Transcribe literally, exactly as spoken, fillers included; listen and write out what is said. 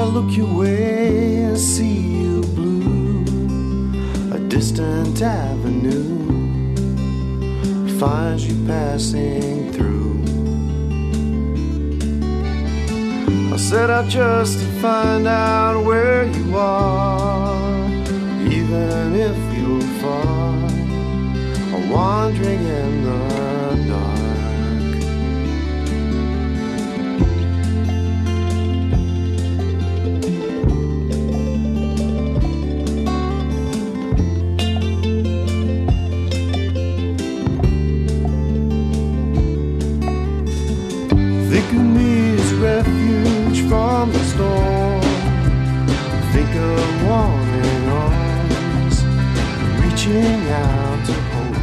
look your way and see you blue, a distant avenue finds you passing through. I set out just to find out where you are, even if you're far, or wandering in the dark. Think of me as refuge from the storm. Think of warming arms reaching out to hold